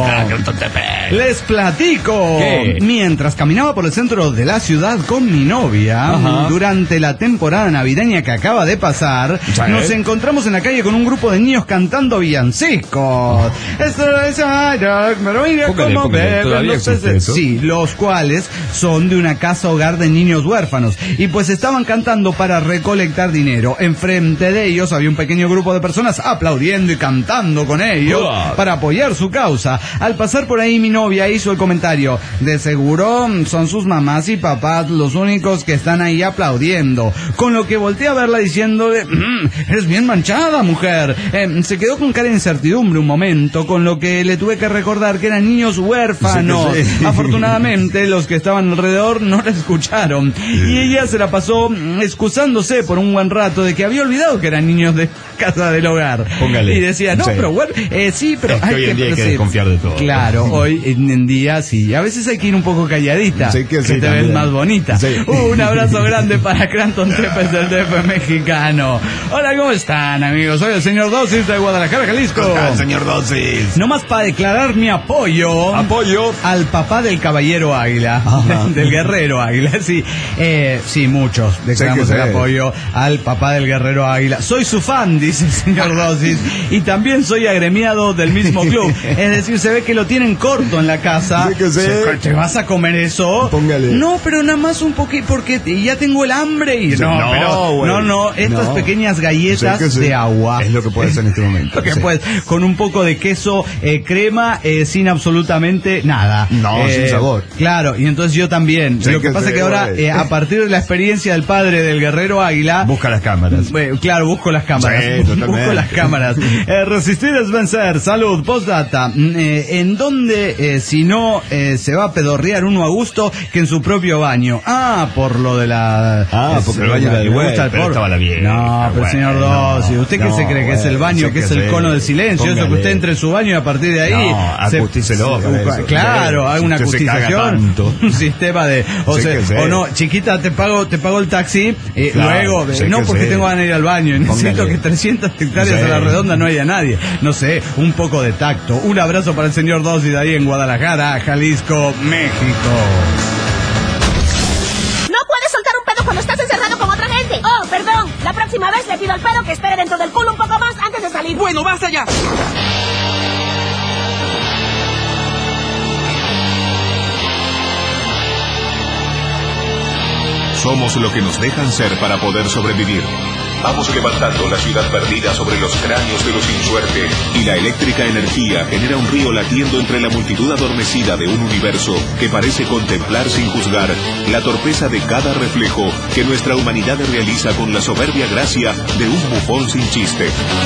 Les platico. ¿Qué? Mientras caminaba por el centro de la ciudad con mi novia, Ajá. durante la temporada navideña que acaba de pasar, Sí. nos encontramos en la calle con un grupo de niños cantando villancicos. Esto es ay, pero mira Póngale, cómo póngale. beben ¿Todavía los existe peces. eso? Sí, los cuales son de una casa hogar de niños huérfanos. Y pues estaban cantando para recolectar dinero. Enfrente de ellos había un pequeño grupo de personas aplaudiendo y cantando con ellos Wow. para apoyar su causa. Al pasar por ahí mi novia hizo el comentario, de seguro son sus mamás y papás los únicos que están ahí aplaudiendo. Con lo que volteé a verla diciéndole, "Mm, eres bien manchada, mujer". Eh, se quedó con cara de incertidumbre un momento, con lo que le tuve que recordar que eran niños huérfanos. Sí, sí. Afortunadamente los que estaban alrededor no la escucharon. Y ella se la pasó mm, excusándose por un buen rato de que había olvidado que eran niños de casa del hogar. Póngale. Y decía, no, Sí. pero bueno, eh, sí, pero Es que hoy en día hay que sí. desconfiar de todo. Claro, hoy en, en día sí. A veces hay que ir un poco calladita, Sí, que que sí, te ves también. más bonita. Sí. Uh, un abrazo grande para Cranton Tepes del D F mexicano. Hola, ¿cómo están, amigos? Soy el señor Dosis de Guadalajara, Jalisco. Ah, señor Dosis. Nomás para declarar mi apoyo Apoyo. al papá del caballero Águila, Ajá. del guerrero Águila, sí, eh, sí, muchos declaramos Sí que el sí. apoyo al papá del guerrero Águila. Soy su fan, dice el señor Dosis, y también soy agremiado del mismo club. Es decir, se ve que lo tienen corto en la casa. Sí que sí. Se- ¿Te vas a comer eso? Póngale. No, pero nada más un poquito, porque ya tengo el hambre y Sí, no, no, pero güey. no, no, estas No. pequeñas galletas Sí que sí. de agua. Es lo que puede hacer en este momento. Lo que Sí. puedes, con un poco de queso, eh, crema, eh, sin absolutamente nada. No, Eh, sin sabor. Claro, y entonces yo también. Sí Lo que que pasa sí, es que ahora, güey. eh, a partir de la experiencia del padre del guerrero Águila, Busca las cámaras. eh, claro, busco las cámaras. Sí, totalmente. busco las cámaras. Eh, resistir es vencer. Salud. Postdata. Mm, eh, ¿En dónde, eh, si no, eh, se va a pedorrear uno a gusto que en su propio baño? Ah, por lo de la... Ah, es- porque el baño la- era del le güey, gusta el pero porro. estaba la vieja, No, pero güey, señor no, Dossi, ¿usted qué no, se cree que es el güey, baño, sí que es que el sí. cono del silencio? Eso que Póngale. usted entre en su baño y a partir de ahí... No, se- acustícelo, se- para eso. Claro, Sí, hay una usted se caga acustización, tanto. un sistema de... O, Sí sea, que sí. o no, chiquita, te pago te pago el taxi, eh, Claro, luego, sí no que porque sí. tengo ganas de ir al baño, y necesito Póngale. que trescientas hectáreas Sí. a la redonda no haya nadie. No sé, un poco de tacto. Un abrazo para el señor Dossi de ahí en Guadalajara, Jalisco, México. No puedes soltar un pedo cuando estás encerrado con otra gente. Oh, perdón. La próxima vez le pido al pedo que espere dentro del culo un poco más antes de salir. Bueno, basta ya. somos lo que nos dejan ser para poder sobrevivir. Vamos levantando la ciudad perdida sobre los cráneos de los sin suerte, y la eléctrica energía genera un río latiendo entre la multitud adormecida de un universo que parece contemplar sin juzgar la torpeza de cada reflejo que nuestra humanidad realiza con la soberbia gracia de un bufón sin chiste.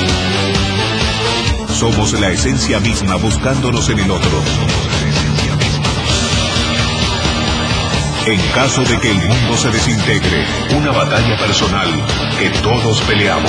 Somos la esencia misma buscándonos en el otro. En caso de que el mundo se desintegre, una batalla personal que todos peleamos.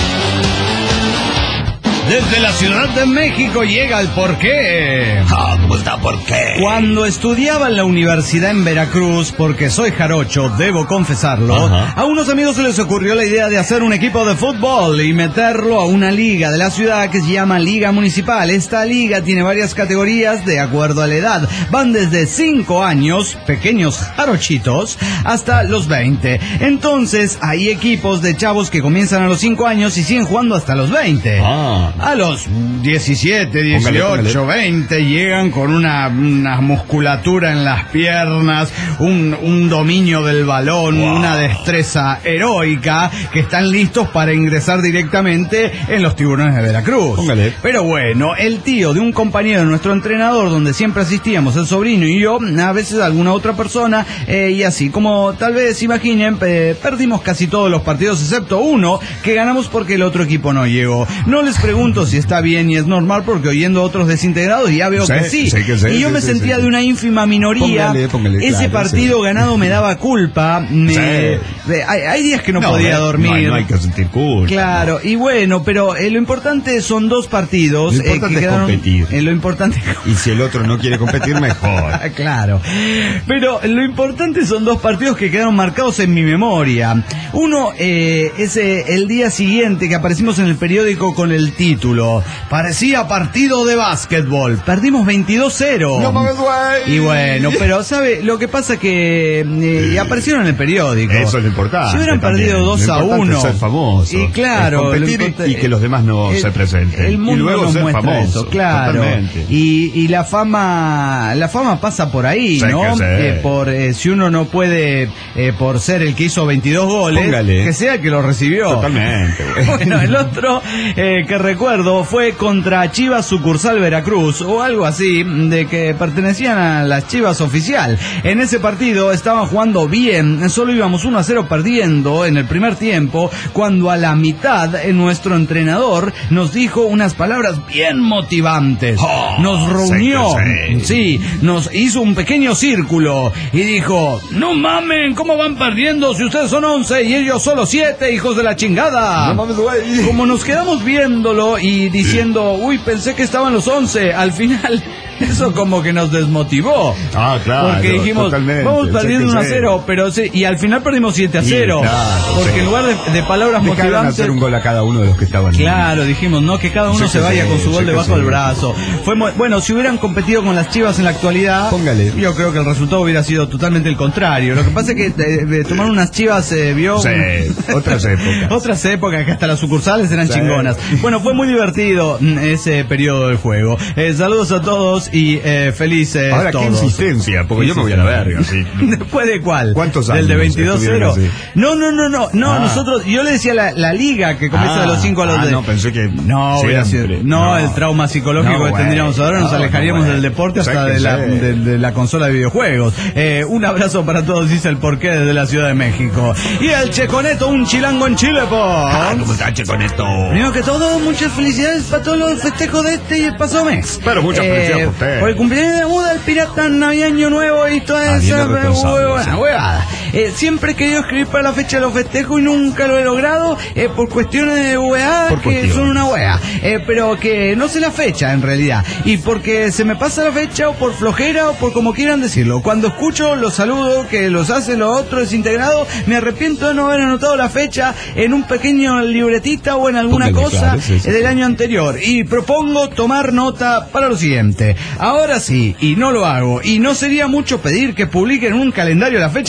Desde la Ciudad de México llega el porqué. Ah, ¿cómo está? ¿Por qué? Cuando estudiaba en la universidad en Veracruz, porque soy jarocho, debo confesarlo, Ajá. a unos amigos se les ocurrió la idea de hacer un equipo de fútbol y meterlo a una liga de la ciudad que se llama Liga Municipal. Esta liga tiene varias categorías de acuerdo a la edad. Van desde cinco años, pequeños jarochitos, hasta los veinte. Entonces, hay equipos de chavos que comienzan a los cinco años y siguen jugando hasta los veinte. Ah. A los diecisiete, dieciocho, veinte llegan con una, una musculatura en las piernas, un, un dominio del balón, wow. una destreza heroica, que están listos para ingresar directamente en los Tiburones de Veracruz. Póngale. Pero bueno, el tío de un compañero de nuestro entrenador, donde siempre asistíamos, el sobrino y yo, a veces alguna otra persona, eh, y así, como tal vez imaginen, eh, perdimos casi todos los partidos excepto uno, que ganamos porque el otro equipo no llegó. No les pregunto si está bien y es normal, porque oyendo a otros desintegrados ya veo sí, que sí. sí que sí y yo sí, me sí, sentía sí, de una ínfima minoría. Póngale, póngale, Ese claro, partido sí. ganado me daba culpa. Me, sí. de, hay, hay días que no, no podía dormir. No hay, no hay que sentir culpa. Claro, no. y bueno, pero eh, lo importante son dos partidos. Lo importante eh, que es quedaron, competir. Eh, lo importante... Y si el otro no quiere competir, mejor. Claro. Pero lo importante son dos partidos que quedaron marcados en mi memoria. Uno eh, es eh, el día siguiente que aparecimos en el periódico con el título. Parecía partido de básquetbol. Perdimos veintidós cero. No mames, güey. Y bueno, pero ¿sabe? Lo que pasa que eh, aparecieron en el periódico. Eso es lo importante. Si hubieran perdido dos a uno. Es ser famoso. Y claro. Es competir y, y que los demás no el, se presenten. El mundo y luego nos ser muestra famoso. Eso, claro. Y, y la fama, la fama pasa por ahí, sé ¿no? Eh, por eh, si uno no puede, eh, por ser el que hizo veintidós goles, Póngale. que sea el que lo recibió. Totalmente. Bueno, el otro eh, que recuerdo fue contra Chivas Sucursal Veracruz, o algo así, de que pertenecían a las Chivas Oficial. En ese partido estaban jugando bien, solo íbamos uno a cero perdiendo en el primer tiempo, cuando a la mitad eh, nuestro entrenador nos dijo unas palabras bien motivantes. Oh, nos reunió, sí, sí, nos hizo un pequeño círculo y dijo: no mamen, ¿cómo van perdiendo si ustedes son once y ellos solo siete, hijos de la chingada? No mames, güey. Como nos quedamos viéndolo y diciendo, uy, pensé que estaban los once, al final eso como que nos desmotivó. Ah, claro. Porque dijimos, totalmente. vamos perdiendo uno a cero, pero sí, y al final perdimos siete a cero. Sí, claro, porque sí. en lugar de, de palabras Dejaron motivantes, hacer un gol a cada uno de los que estaban. Claro, ahí. dijimos, no, que cada uno sí, se vaya sí, con su gol sí, debajo sí. del brazo. Fue muy, bueno, si hubieran competido con las Chivas en la actualidad, Póngale. yo creo que el resultado hubiera sido totalmente el contrario. Lo que pasa es que de, de tomar unas Chivas se eh, vio sí, un... otras épocas. otras épocas que hasta las sucursales eran sí. chingonas. Bueno, fue muy divertido ese periodo del juego. Eh, saludos a todos y eh, felices Ahora, todos. ¿qué insistencia? Porque sí, yo me voy a la verga. ¿Sí? ¿Después de cuál? ¿Cuántos años? ¿Del de veintidós cero? No, no, no, no. no ah. Nosotros, yo le decía la, la liga que comienza ah. de los cinco a los ah, de... no, pensé que... No, sido, no, no, el trauma psicológico no, que tendríamos ahora, nos no, alejaríamos no, del deporte hasta de la, de, de la consola de videojuegos. Eh, un abrazo para todos, dice el porqué desde la Ciudad de México. Y el Checoneto, un chilango en Chile, po. Ah, ¿cómo está, Checoneto? Primero que todo, muchas felicidades para todos los festejos de este y el pasado mes. Pero muchas eh, felicidades por usted. Por el cumpleaños de Buda, el pirata, Navidad, Año Nuevo y toda esa huevada. Eh, siempre he querido escribir para la fecha de los festejos y nunca lo he logrado eh, por cuestiones de hueá que cuestión. son una hueá. Eh, pero que no sé la fecha en realidad. Y porque se me pasa la fecha o por flojera o por como quieran decirlo. Cuando escucho los saludos que los hacen los otros desintegrados, me arrepiento de no haber anotado la fecha en un pequeño libretita o en alguna Póngale, cosa claro, sí, sí, del sí. año anterior. Y propongo tomar nota para lo siguiente. Ahora sí, y no lo hago, y no sería mucho pedir que publiquen un calendario las fechas importantes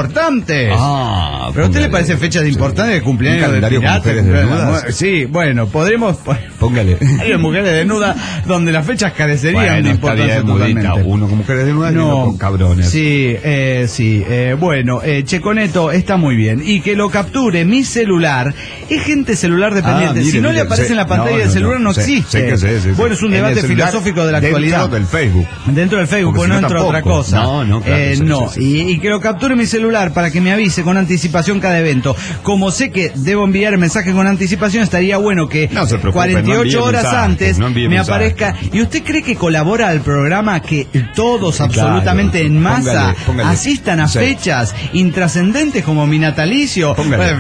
importantes. Ah, ¿Pero a usted le parece fechas importantes de cumpleaños? ¿Un calendario de con mujeres desnudas? Sí, bueno, podremos... Póngale. Hay mujeres desnudas donde las fechas carecerían Bueno, de está importancia bien, mudita. totalmente. Uno con mujeres desnudas y No, uno con cabrones. Sí, eh, sí. Eh, bueno, eh, Checoneto está muy bien. Y que lo capture mi celular. Es gente celular dependiente. Ah, mire, si no mire, le aparece sí. en la pantalla No, del no, celular, no, no, sí, existe. sí que sí, sí, sí. Bueno, es un En el debate celular, filosófico de la dentro actualidad. del Facebook. Dentro del Facebook, Porque pues si no no entra otra tampoco. cosa. No, no, claro, Eh, sí, no. sí, sí. Y, y que lo capture mi celular para que me avise con anticipación cada evento. Como sé que debo enviar el mensaje con anticipación, estaría bueno que No se preocupe, cuarenta y ocho no envíe horas mensajes, antes no envíe me mensajes. aparezca. ¿Y usted cree que colabora al programa que todos Sí, absolutamente claro. en masa Póngale, póngale. asistan a Sí. fechas intrascendentes como mi natalicio? Póngale.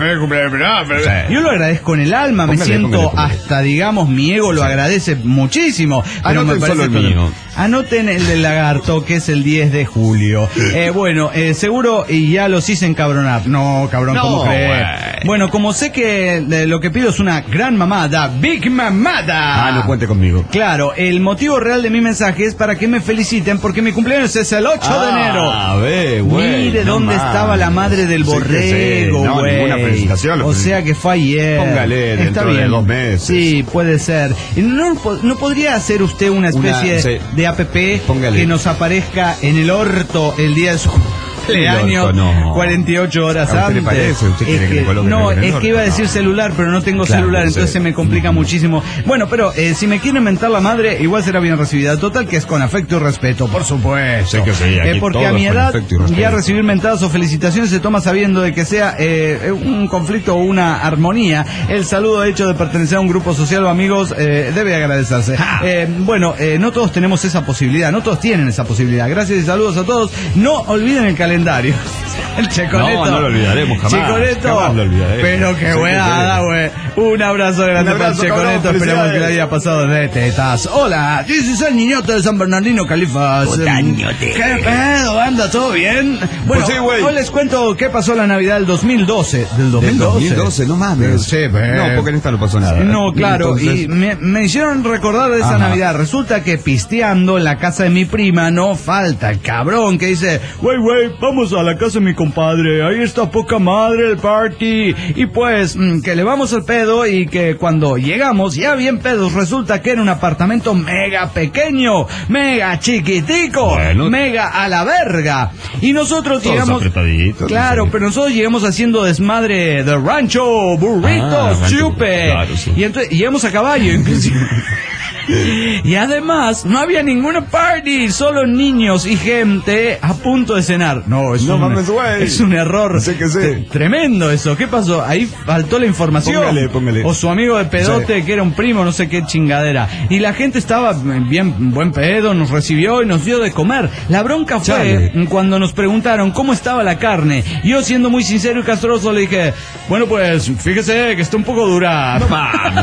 Sí. Yo lo agradezco en el alma, me Póngale, siento póngale, póngale. hasta, digamos, mi ego lo agradece muchísimo. Pero me Anoten parece solo el que- mío. Anoten el del lagarto, que es el diez de julio. Eh, bueno, eh, seguro y ya los hice encabronar. No, cabrón, No, ¿cómo cree? güey. Bueno, como sé que eh, lo que pido es una gran mamada, Big Mamada. Ah, no cuente conmigo. Claro, el motivo real de mi mensaje es para que me feliciten porque mi cumpleaños es el ocho de enero. Ah, ve, güey. Mire no dónde mames. estaba la madre del Sí que sí. borrego, No, güey. ninguna felicitación. lo O que- sea que fue ayer. Póngale Está dentro de bien. dos meses. Sí, puede ser. Y ¿No, po- no podría hacer usted una especie Una- sí. de app Póngale. que nos aparezca en el orto el día de su cumpleaños, orto, no. cuarenta y ocho horas ¿A usted le antes? parece? ¿Usted Es quiere que le coloque no, en el es orto? que iba a decir No. celular, pero no tengo Claro, celular, sí. entonces se me complica muchísimo. Bueno, pero eh, si me quieren mentar la madre, igual será bien recibida. Total que es con afecto y respeto, por supuesto. Sí que sí, aquí Eh, porque todo a mi es con edad afecto y respeto. ya recibir mentadas o felicitaciones se toma sabiendo de que sea eh, un conflicto o una armonía. El saludo hecho de pertenecer a un grupo social o amigos eh, debe agradecerse. Eh, bueno, eh, no todos tenemos esa posibilidad, no todos tienen esa posibilidad. Gracias y saludos a todos. No olviden el calendario. El Checoneto. No, no lo olvidaremos jamás. Chiconeto. Jamás lo olvidaremos. Pero qué Sí, buena, güey. Un abrazo grande Un para el abrazo, Checoneto. cabrón, Esperemos que le felicidades. haya pasado de tetas. Hola, this is el niñote de San Bernardino, Califas. Putañote. ¿Qué pedo? ¿Anda todo bien? Bueno, Pues sí, güey. hoy les cuento qué pasó la Navidad del dos mil doce. Del dos mil Del doce. dos mil doce, no mames. Sí, ve. No, porque en esta no pasó nada. No, claro, Entonces- y me, me hicieron recordar de esa Ajá. Navidad. Resulta que pisteando en la casa de mi prima no falta el cabrón que dice, güey, güey, vamos a la casa de mi compadre, ahí está poca madre el party. Y pues, mm, que le vamos al pedo y que cuando llegamos, ya bien pedos, resulta que era un apartamento mega pequeño, mega chiquitico, Bueno. mega a la verga. Y nosotros Todos llegamos... apretaditos, Claro, sí. pero nosotros llegamos haciendo desmadre de rancho, burritos, Ah, rancho, chupe. claro, sí. Y entonces llegamos a caballo, inclusive. Y además, no había ninguna party, solo niños y gente a punto de cenar. No, es, No un, mames, güey. es un error. Sí que sí. T- Tremendo eso. ¿Qué pasó? Ahí faltó la información. Póngale, póngale. O su amigo de pedote, que era un primo, no sé qué chingadera. Y la gente estaba bien, buen pedo, nos recibió y nos dio de comer. La bronca fue Chale. cuando nos preguntaron cómo estaba la carne. Yo, siendo muy sincero y castroso, le dije, bueno, pues, fíjese que está un poco dura. No mames,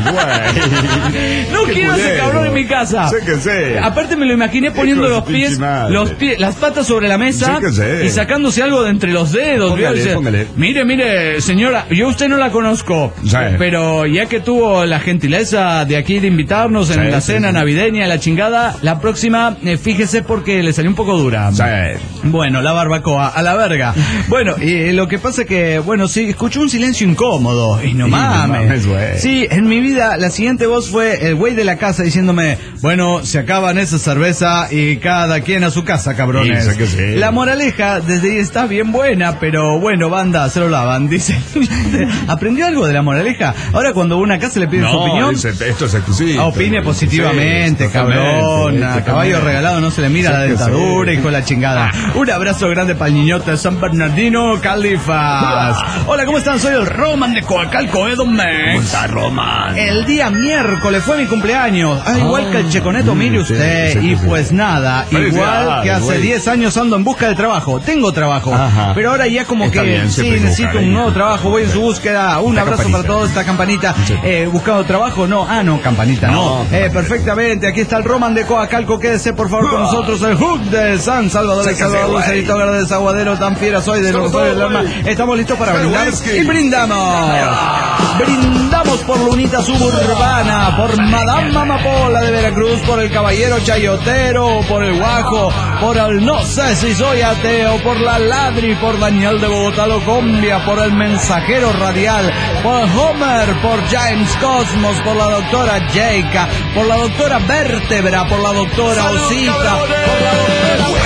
güey. No Qué quiero ese culero. cabrón en mi casa. Sé que sé. Aparte me lo imaginé poniendo Hijo de los su pies, pinche madre. los pies, las patas sobre la mesa Sé que sé. y sacándose algo de entre los dedos. Póngale, ¿vio? Dice, póngale. mire, mire, señora, yo a usted no la conozco, Sí. pero ya que tuvo la gentileza de aquí de invitarnos en Sí, la sí, cena sí. navideña, la chingada, la próxima, eh, fíjese porque le salió un poco dura. Sí. Bueno, la barbacoa, a la verga. Bueno, y lo que pasa que, bueno, sí, escuchó un silencio incómodo. Y no Y no mames. mames, güey. Sí, en mi vida, la siguiente voz fue el güey de la casa diciéndome, bueno, se acaban esa cerveza y cada quien a su casa, cabrones. Sí, sé que sí. La moraleja desde ahí está bien buena, pero bueno, banda, se lo lavan. Dice, ¿aprendió algo de la moraleja? Ahora cuando una casa le pide su No, opinión, dice, esto es exclusivo. Ah, opine positivamente, Sí, cabrón. totalmente, A caballo totalmente. regalado no se le mira Sí la que dentadura sí. y con la chingada. Un abrazo grande para el niñote de San Bernardino, Califas. Hola, ¿cómo están? Soy el Roman de Coacalco, Edo ¿Cómo Mex. está Roman? El día miércoles fue mi cumpleaños. Ah, igual que el Checoneto, mm, mire sí, usted. sí, sí, y sí. pues nada, Felicidades, igual que hace güey. diez años ando en busca de trabajo. Tengo trabajo. Ajá. Pero ahora ya como Está que bien, sí, siempre necesito buscar, un ¿eh? nuevo trabajo. Voy en su búsqueda. Un Esta abrazo para campanita. todos, esta campanita. Sí. Eh, buscando trabajo, no. Ah, no, campanita, no. No, Eh, perfectamente, aquí está el Roman de Coacalco. Quédese por favor con nosotros. El Hook de San Salvador, Sí el que sí, Salvador, güey. Lucerito Verde, Desaguadero, tan fiera soy de los Somos Rosario del todos, Alma. güey. Estamos listos para Soy brindar whisky. y brindamos. Brindamos por Lunita Suburbana, por Madame Mamapo, Paola de Veracruz, por el caballero chayotero, por el guajo, por el no sé si soy ateo, por la Ladri, por Daniel de Bogotá, Locombia, por el mensajero radial, por Homer, por James Cosmos, por la doctora Jake, por la doctora Vértebra, por la doctora Osita, por la doctora...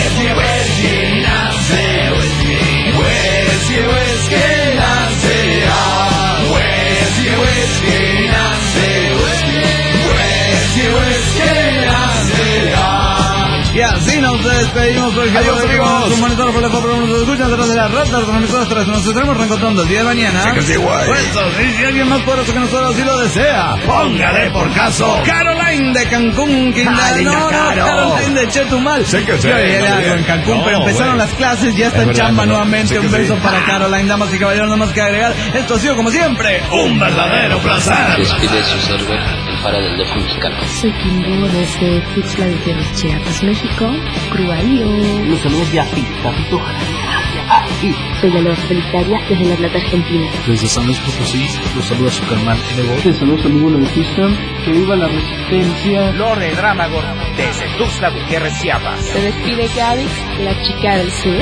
Y así nos despedimos por el Adiós, amigos. Un monitor por la compra, nos escuchan detrás de la rata, con nosotros nos estaremos reencontrando el día de mañana. Sí que sí, guay. Pues, y si alguien más poderoso que nosotros así lo desea, Póngale por caso. Caroline de Cancún, Quintana. Ay, No, no, Caro. Caroline de Chetumal. Sí que sí, Yo llegué no, algo en bien. Cancún, No, pero empezaron güey. las clases, ya está Es en verdad, chamba no, nuevamente. sí que Un sí. beso para Caroline, damas y caballeros, no más que agregar. Esto ha sido como siempre un verdadero placer. Despide su server, el para del D F mexicano. Soy Kimbo desde Tuxtla Gutiérrez, Chiapas, México. Cruairo. Los saludos de Api, Papito. Soy la Loa Solitaria desde La Plata, Argentina. Desde San Luis Potosí, los saluda su carnal Evo. Te saludos amigo de Houston, que viva la resistencia. Lore Dramagor desde Tuxtla Gutiérrez, Chiapas. Se despide Gaby, la chica del sur.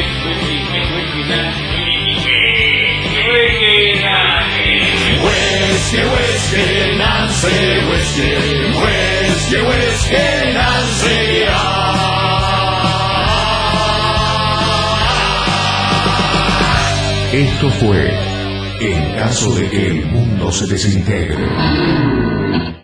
Esto fue En caso de que el mundo se desintegre.